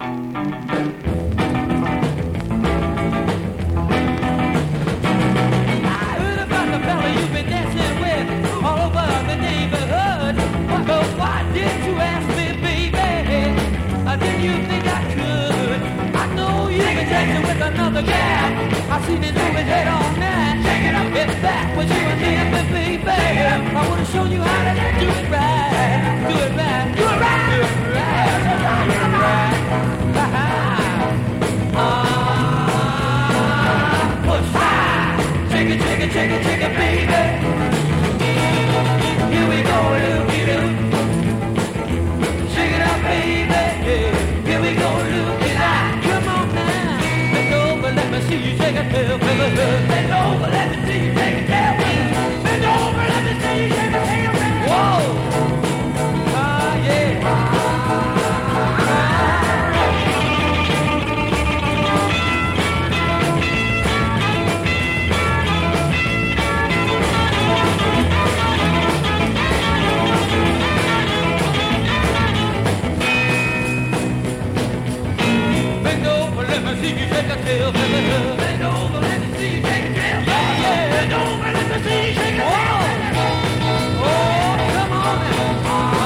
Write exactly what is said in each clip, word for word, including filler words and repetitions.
Another gal, I seen it moving head on night. Shake it up, get back with you and me, baby. I wanna show you how to do it right, do it right, do it right, do it right, do it right. Ah, push high, shake it, shake it, shake it, shake it, baby. Here we go, looky loo. Shake it up, baby. Here we go, looky like. Come on now. Let me see you take a tail, baby. Bend over, let me see you take a tail, baby. Bend over, let me see you take a tail, baby. Whoa! Ah, yeah. Bend over, let me see you take a tail, baby. Bend over, let me see you take a tail, baby. Yeah, bend over, let me see you take a tail, baby. Oh, come on now.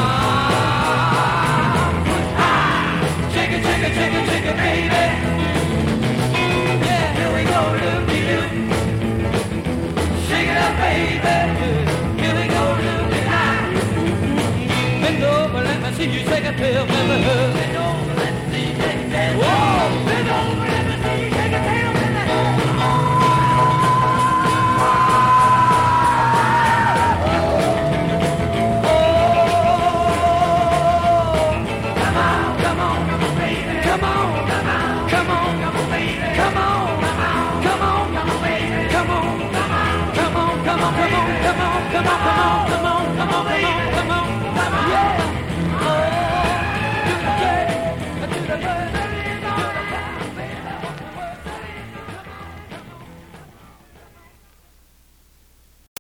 Ah, shake it, shake it, shake it, shake it, baby. Yeah, here we go, looky loo. Shake it up, baby. Here we go, looky high. Bend over, let me see you take a tail, baby. Bend over, let me see you take a tail. Whoa, bend over, let me see you take a tail, baby. Come on, come on.